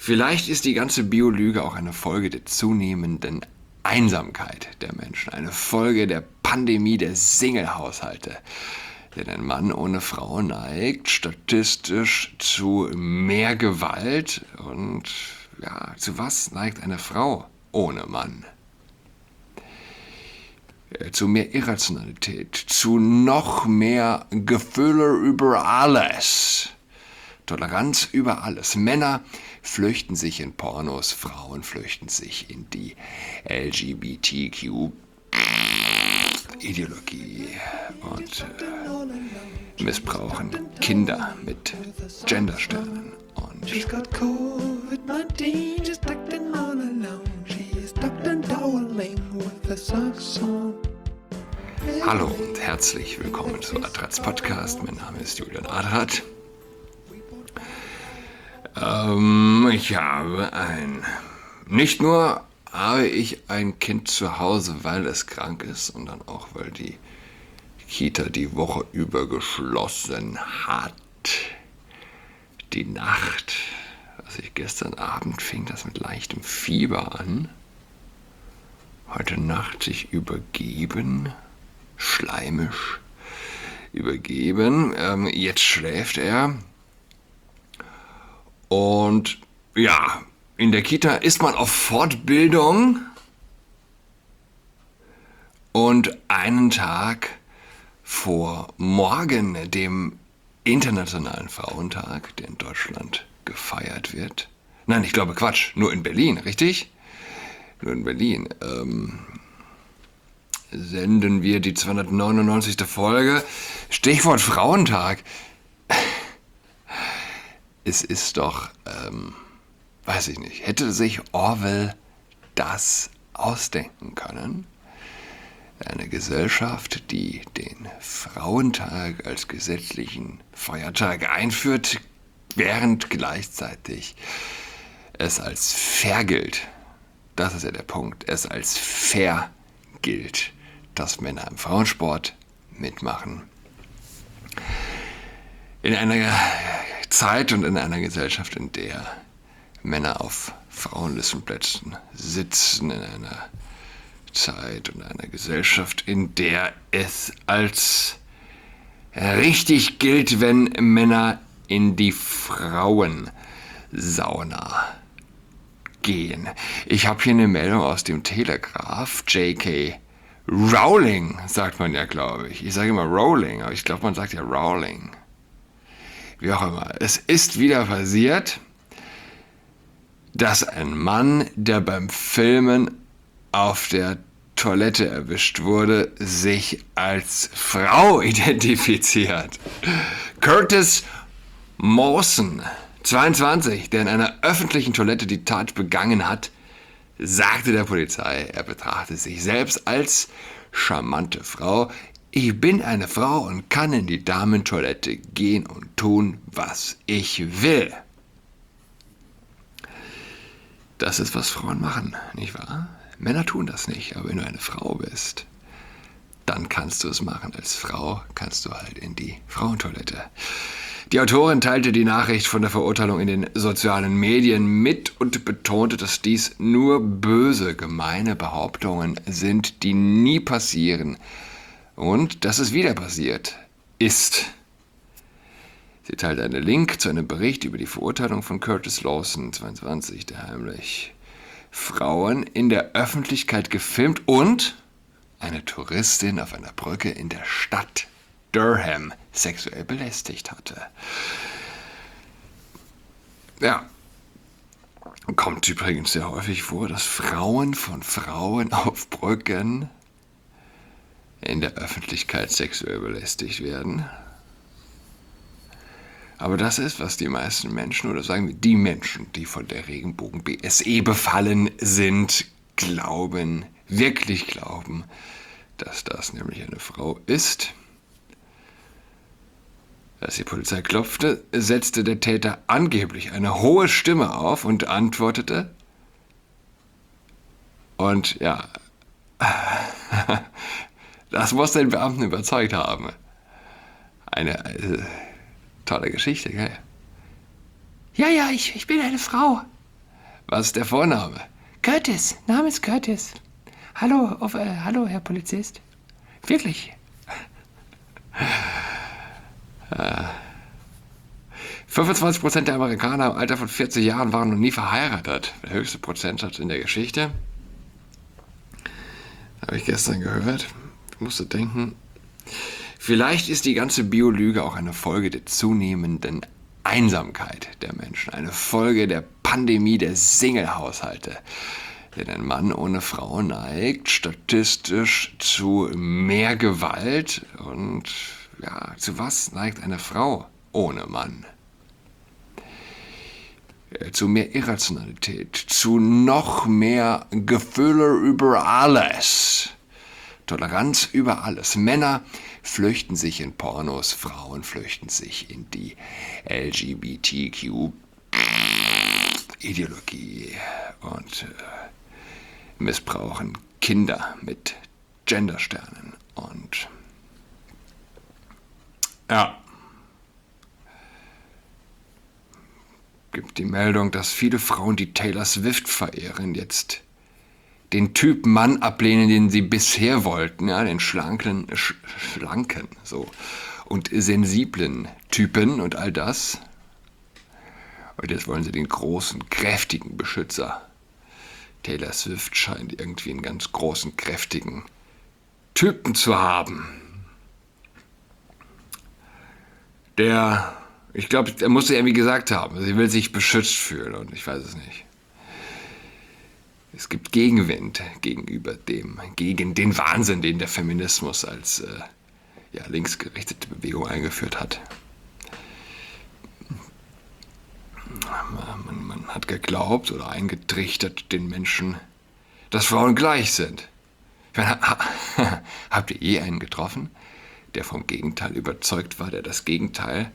Vielleicht ist die ganze Biolüge auch eine Folge der zunehmenden Einsamkeit der Menschen, eine Folge der Pandemie der Single-Haushalte. Denn ein Mann ohne Frau neigt statistisch zu mehr Gewalt. Und ja, zu was neigt eine Frau ohne Mann? Zu mehr Irrationalität, zu noch mehr Gefühle über alles. Toleranz über alles. Männer flüchten sich in Pornos, Frauen flüchten sich in die LGBTQ-Ideologie und missbrauchen Kinder mit Gendersternen. Und hallo und herzlich willkommen zu Adrats Podcast. Mein Name ist Julian Adrat. Nicht nur habe ich ein Kind zu Hause, weil es krank ist, sondern auch, weil die Kita die Woche über geschlossen hat. Die Nacht, gestern Abend fing das mit leichtem Fieber an. Heute Nacht sich übergeben, schleimisch übergeben. Jetzt schläft er. Und ja, in der Kita ist man auf Fortbildung und einen Tag vor morgen, dem Internationalen Frauentag, der in Deutschland gefeiert wird. Nein, ich glaube Quatsch, nur in Berlin, richtig? Nur in Berlin. Senden wir die 299. Folge. Stichwort Frauentag. Es ist doch, weiß ich nicht, hätte sich Orwell das ausdenken können? Eine Gesellschaft, die den Frauentag als gesetzlichen Feiertag einführt, während gleichzeitig es als fair gilt, das ist ja der Punkt, es als fair gilt, dass Männer im Frauensport mitmachen. In einer Zeit und in einer Gesellschaft, in der Männer auf Frauenlistenplätzen sitzen, in einer Zeit und einer Gesellschaft, in der es als richtig gilt, wenn Männer in die Frauensauna gehen. Ich habe hier eine Meldung aus dem Telegraph. J.K. Rowling sagt man ja, glaube ich. Ich sage immer Rowling, aber ich glaube, man sagt ja Rowling. Wie auch immer. Es ist wieder passiert, dass ein Mann, der beim Filmen auf der Toilette erwischt wurde, sich als Frau identifiziert. Curtis Mawson, 22, der in einer öffentlichen Toilette die Tat begangen hat, sagte der Polizei, er betrachte sich selbst als charmante Frau. Ich bin eine Frau und kann in die Damentoilette gehen und tun, was ich will. Das ist, was Frauen machen, nicht wahr? Männer tun das nicht, aber wenn du eine Frau bist, dann kannst du es machen. Als Frau kannst du halt in die Frauentoilette. Die Autorin teilte die Nachricht von der Verurteilung in den sozialen Medien mit und betonte, dass dies nur böse, gemeine Behauptungen sind, die nie passieren. Und dass es wieder passiert ist. Sie teilt einen Link zu einem Bericht über die Verurteilung von Curtis Lawson, 22, der heimlich Frauen in der Öffentlichkeit gefilmt und eine Touristin auf einer Brücke in der Stadt Durham sexuell belästigt hatte. Ja, kommt übrigens sehr häufig vor, dass Frauen von Frauen auf Brücken in der Öffentlichkeit sexuell belästigt werden. Aber das ist, was die meisten Menschen, oder sagen wir die Menschen, die von der Regenbogen-BSE befallen sind, wirklich glauben, dass das nämlich eine Frau ist. Als die Polizei klopfte, setzte der Täter angeblich eine hohe Stimme auf und antwortete. Und ja, das muss den Beamten überzeugt haben. Eine tolle Geschichte, gell? Ja, ich bin eine Frau. Was ist der Vorname? Curtis, Name ist Curtis. Hallo, hallo, Herr Polizist. Wirklich? 25% der Amerikaner im Alter von 40 Jahren waren noch nie verheiratet. Der höchste Prozentsatz in der Geschichte. Habe ich gestern gehört. Ich musste denken, vielleicht ist die ganze Biolüge auch eine Folge der zunehmenden Einsamkeit der Menschen. Eine Folge der Pandemie der Single-Haushalte. Denn ein Mann ohne Frau neigt statistisch zu mehr Gewalt. Und ja, zu was neigt eine Frau ohne Mann? Zu mehr Irrationalität, zu noch mehr Gefühle über alles. Toleranz über alles. Männer flüchten sich in Pornos, Frauen flüchten sich in die LGBTQ-Ideologie und missbrauchen Kinder mit Gendersternen. Und ja, gibt die Meldung, dass viele Frauen, die Taylor Swift verehren, jetzt den Typ Mann ablehnen, den sie bisher wollten, ja, den schlanken so, und sensiblen Typen und all das. Und jetzt wollen sie den großen, kräftigen Beschützer. Taylor Swift scheint irgendwie einen ganz großen, kräftigen Typen zu haben. Ich glaube, er muss ja irgendwie gesagt haben, sie will sich beschützt fühlen und ich weiß es nicht. Es gibt Gegenwind gegen den Wahnsinn, den der Feminismus als linksgerichtete Bewegung eingeführt hat. Man hat geglaubt oder eingetrichtert den Menschen, dass Frauen gleich sind. Habt ihr je einen getroffen, der vom Gegenteil überzeugt war, der das Gegenteil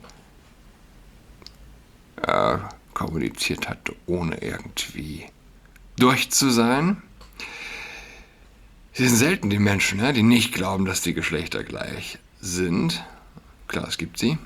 kommuniziert hat, ohne irgendwie durch zu sein? Sie sind selten die Menschen, die nicht glauben, dass die Geschlechter gleich sind. Klar, es gibt sie.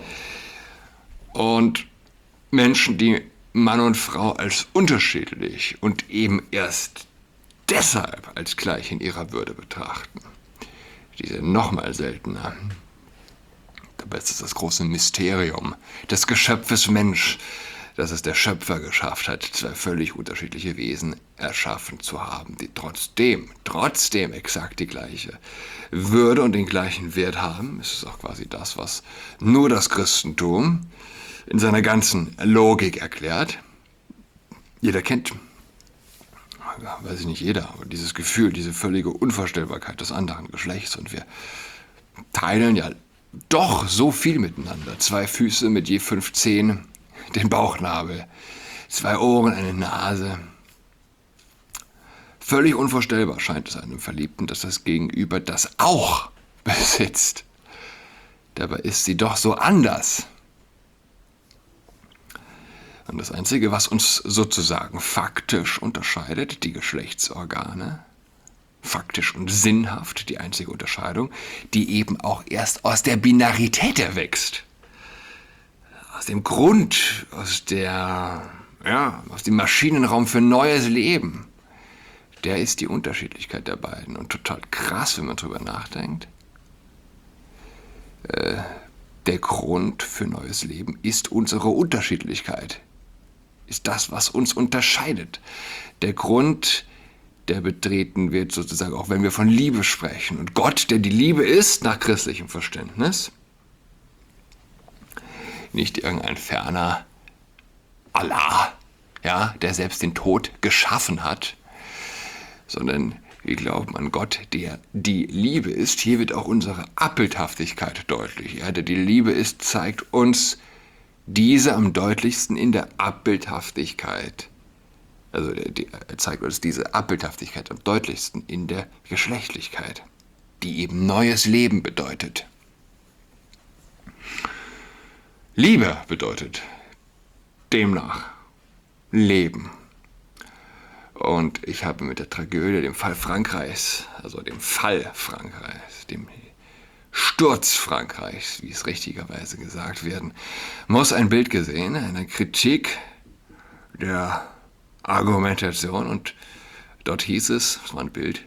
Und Menschen, die Mann und Frau als unterschiedlich und eben erst deshalb als gleich in ihrer Würde betrachten. Die sind nochmal seltener. Dabei ist es das große Mysterium des Geschöpfes Mensch, dass es der Schöpfer geschafft hat, zwei völlig unterschiedliche Wesen erschaffen zu haben, die trotzdem exakt die gleiche Würde und den gleichen Wert haben. Es ist auch quasi das, was nur das Christentum in seiner ganzen Logik erklärt. Jeder kennt, weiß ich nicht jeder, aber dieses Gefühl, diese völlige Unvorstellbarkeit des anderen Geschlechts, und wir teilen ja doch so viel miteinander. 2 Füße mit je 5 Zehen, den Bauchnabel, 2 Ohren, eine Nase. Völlig unvorstellbar scheint es einem Verliebten, dass das Gegenüber das auch besitzt. Dabei ist sie doch so anders. Und das Einzige, was uns sozusagen faktisch unterscheidet, die Geschlechtsorgane, faktisch und sinnhaft die einzige Unterscheidung, die eben auch erst aus der Binarität erwächst. Aus dem Grund, aus dem Maschinenraum für neues Leben. Der ist die Unterschiedlichkeit der beiden. Und total krass, wenn man drüber nachdenkt. Der Grund für neues Leben ist unsere Unterschiedlichkeit. Ist das, was uns unterscheidet. Der Grund, der betreten wird sozusagen auch, wenn wir von Liebe sprechen. Und Gott, der die Liebe ist, nach christlichem Verständnis, nicht irgendein ferner Allah, der selbst den Tod geschaffen hat, sondern wir glauben an Gott, der die Liebe ist. Hier wird auch unsere Abbildhaftigkeit deutlich. Der die Liebe ist, zeigt uns diese am deutlichsten in der Abbildhaftigkeit. Also er zeigt uns diese Abbildhaftigkeit am deutlichsten in der Geschlechtlichkeit, die eben neues Leben bedeutet. Liebe bedeutet demnach Leben. Und ich habe mit der Tragödie, dem Fall Frankreichs, dem Sturz Frankreichs, wie es richtigerweise gesagt werden muss, ein Bild gesehen, eine Kritik der Argumentation und dort hieß es, das war ein Bild,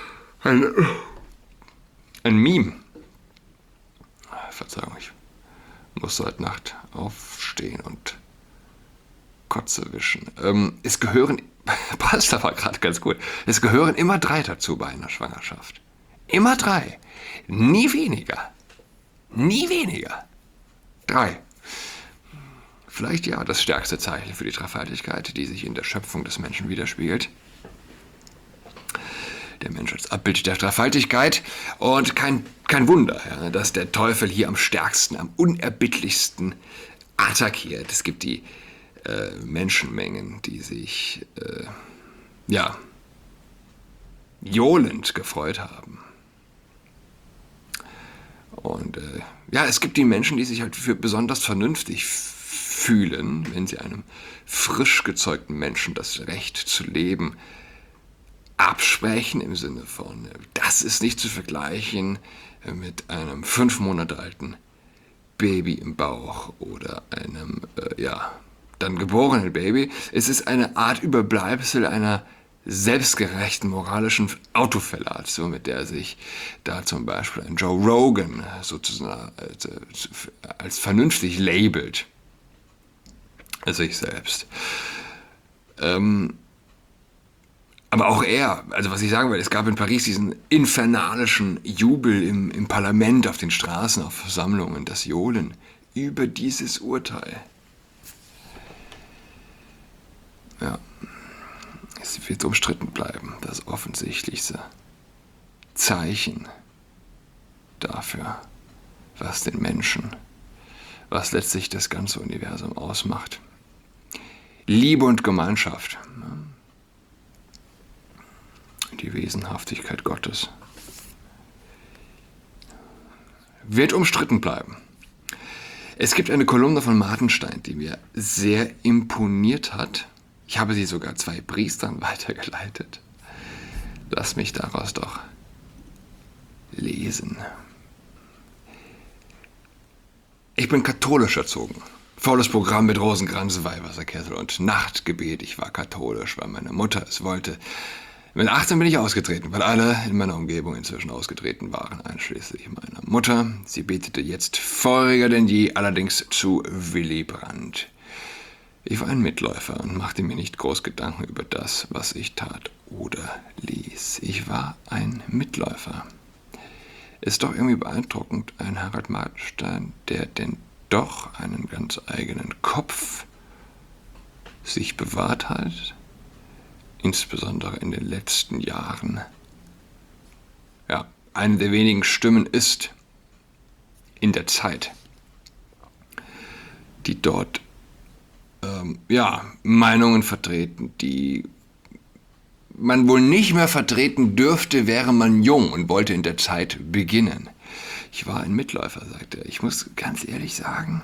ein Meme. Verzeihung, ich musste heute Nacht aufstehen und Kotze wischen. Es gehören, passt aber gerade ganz gut, es gehören immer 3 dazu bei einer Schwangerschaft. Immer 3. Nie weniger. Nie weniger. 3. Vielleicht ja das stärkste Zeichen für die Dreifaltigkeit, die sich in der Schöpfung des Menschen widerspiegelt. Der Mensch als Abbild der Dreifaltigkeit. Und kein Wunder, ja, dass der Teufel hier am stärksten, am unerbittlichsten attackiert. Es gibt die Menschenmengen, die sich johlend gefreut haben. Und es gibt die Menschen, die sich halt für besonders vernünftig fühlen, wenn sie einem frisch gezeugten Menschen das Recht zu leben absprechen, im Sinne von, das ist nicht zu vergleichen mit einem 5 Monate alten Baby im Bauch oder einem, dann geborenen Baby. Es ist eine Art Überbleibsel einer selbstgerechten moralischen Autoverlation, mit der sich da zum Beispiel ein Joe Rogan sozusagen als vernünftig labelt, sich selbst. Aber auch er, also was ich sagen will, es gab in Paris diesen infernalischen Jubel im Parlament, auf den Straßen, auf Versammlungen, das Johlen über dieses Urteil. Ja, es wird umstritten bleiben, das offensichtlichste Zeichen dafür, was den Menschen, was letztlich das ganze Universum ausmacht. Liebe und Gemeinschaft. Die Wesenhaftigkeit Gottes wird umstritten bleiben. Es gibt eine Kolumne von Martenstein, die mir sehr imponiert hat. Ich habe sie sogar 2 Priestern weitergeleitet. Lass mich daraus doch lesen. Ich bin katholisch erzogen. Volles Programm mit Rosenkranz, Weihwasserkessel und Nachtgebet. Ich war katholisch, weil meine Mutter es wollte. Mit 18 bin ich ausgetreten, weil alle in meiner Umgebung inzwischen ausgetreten waren, einschließlich meiner Mutter. Sie betete jetzt feuriger denn je, allerdings zu Willy Brandt. Ich war ein Mitläufer und machte mir nicht groß Gedanken über das, was ich tat oder ließ. Ich war ein Mitläufer. Ist doch irgendwie beeindruckend, ein Harald Martenstein, der denn doch einen ganz eigenen Kopf sich bewahrt hat, insbesondere in den letzten Jahren. Ja, eine der wenigen Stimmen ist in der Zeit, die dort Meinungen vertreten, die man wohl nicht mehr vertreten dürfte, wäre man jung und wollte in der Zeit beginnen. Ich war ein Mitläufer, sagte er. Ich muss ganz ehrlich sagen,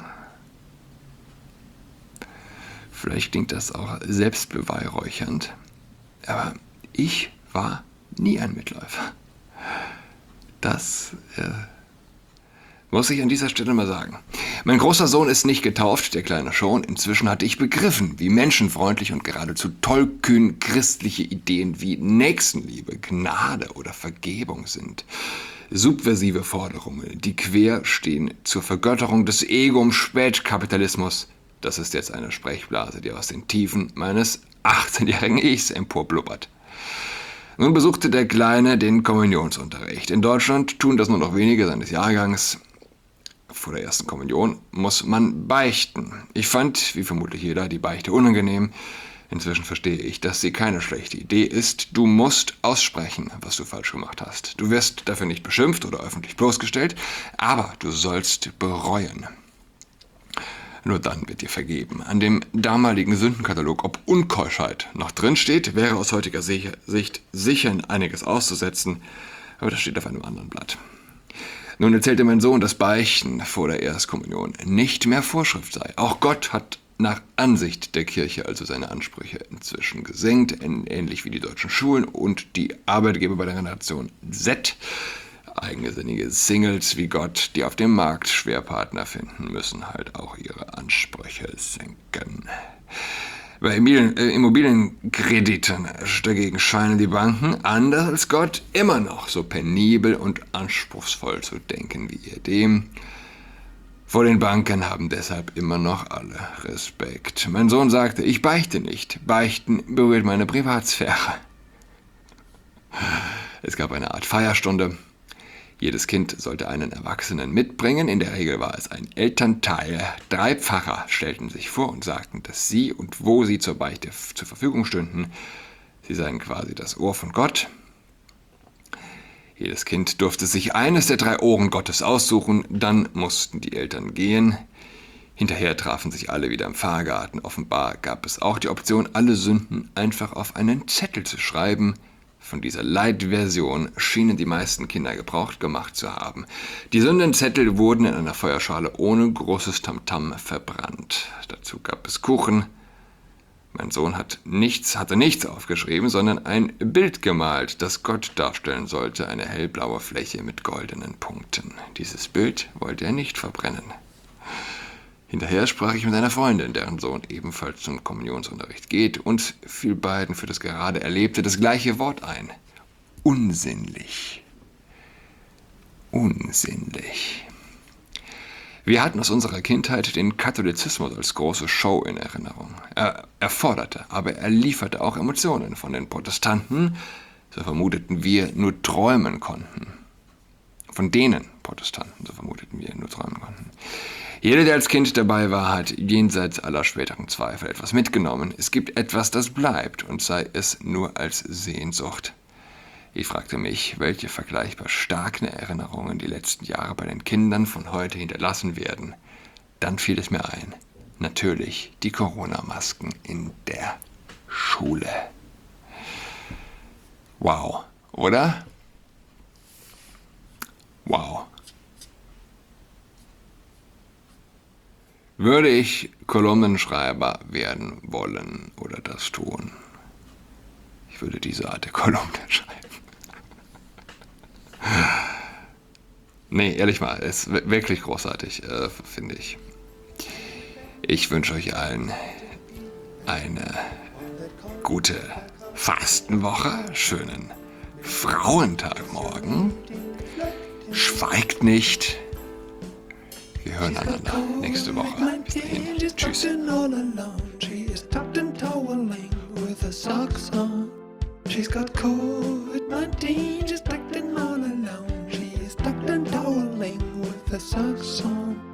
vielleicht klingt das auch selbstbeweihräuchernd, aber ich war nie ein Mitläufer. Das muss ich an dieser Stelle mal sagen. Mein großer Sohn ist nicht getauft, der Kleine schon. Inzwischen hatte ich begriffen, wie menschenfreundlich und geradezu tollkühn christliche Ideen wie Nächstenliebe, Gnade oder Vergebung sind. Subversive Forderungen, die quer stehen zur Vergötterung des Ego im Spätkapitalismus. Das ist jetzt eine Sprechblase, die aus den Tiefen meines 18-jährigen Ichs emporblubbert. Nun besuchte der Kleine den Kommunionsunterricht. In Deutschland tun das nur noch wenige seines Jahrgangs. Vor der ersten Kommunion muss man beichten. Ich fand, wie vermutlich jeder, die Beichte unangenehm. Inzwischen verstehe ich, dass sie keine schlechte Idee ist. Du musst aussprechen, was du falsch gemacht hast. Du wirst dafür nicht beschimpft oder öffentlich bloßgestellt, aber du sollst bereuen. Nur dann wird dir vergeben. An dem damaligen Sündenkatalog, ob Unkeuschheit noch drinsteht, wäre aus heutiger Sicht sicher einiges auszusetzen, aber das steht auf einem anderen Blatt. Nun erzählte mein Sohn, dass Beichten vor der Erstkommunion nicht mehr Vorschrift sei. Auch Gott hat nach Ansicht der Kirche also seine Ansprüche inzwischen gesenkt, ähnlich wie die deutschen Schulen und die Arbeitgeber bei der Generation Z. Eigensinnige Singles wie Gott, die auf dem Markt schwer Partner finden, müssen halt auch ihre Ansprüche senken. Bei Immobilienkrediten dagegen scheinen die Banken, anders als Gott, immer noch so penibel und anspruchsvoll zu denken wie ehedem. Vor den Banken haben deshalb immer noch alle Respekt. Mein Sohn sagte, ich beichte nicht. Beichten berührt meine Privatsphäre. Es gab eine Art Feierstunde. Jedes Kind sollte einen Erwachsenen mitbringen. In der Regel war es ein Elternteil. 3 Pfarrer stellten sich vor und sagten, dass sie und wo sie zur Beichte zur Verfügung stünden. Sie seien quasi das Ohr von Gott. Jedes Kind durfte sich eines der 3 Ohren Gottes aussuchen, dann mussten die Eltern gehen. Hinterher trafen sich alle wieder im Pfarrgarten. Offenbar gab es auch die Option, alle Sünden einfach auf einen Zettel zu schreiben. Von dieser Light-Version schienen die meisten Kinder Gebrauch gemacht zu haben. Die Sündenzettel wurden in einer Feuerschale ohne großes Tamtam verbrannt. Dazu gab es Kuchen. Mein Sohn hatte nichts aufgeschrieben, sondern ein Bild gemalt, das Gott darstellen sollte, eine hellblaue Fläche mit goldenen Punkten. Dieses Bild wollte er nicht verbrennen. Hinterher sprach ich mit einer Freundin, deren Sohn ebenfalls zum Kommunionsunterricht geht, und fiel beiden für das gerade Erlebte das gleiche Wort ein. Unsinnlich. Unsinnlich. Wir hatten aus unserer Kindheit den Katholizismus als große Show in Erinnerung. Er forderte, aber er lieferte auch Emotionen von den Protestanten, so vermuteten wir, nur träumen konnten. Von denen Protestanten, so vermuteten wir, nur träumen konnten. Jeder, der als Kind dabei war, hat jenseits aller späteren Zweifel etwas mitgenommen. Es gibt etwas, das bleibt, und sei es nur als Sehnsucht. Ich fragte mich, welche vergleichbar starken Erinnerungen die letzten Jahre bei den Kindern von heute hinterlassen werden. Dann fiel es mir ein. Natürlich die Corona-Masken in der Schule. Wow, oder? Wow. Würde ich Kolumnenschreiber werden wollen oder das tun? Ich würde diese Art der Kolumne schreiben. Nee, ehrlich mal, ist wirklich großartig, finde ich. Ich wünsche euch allen eine gute Fastenwoche, schönen Frauentag morgen. Schweigt nicht. Wir hören einander nächste Woche. Bis dahin. Tschüss. She's got COVID-19, she's tucked in all alone. She's tucked and toweling with her socks on.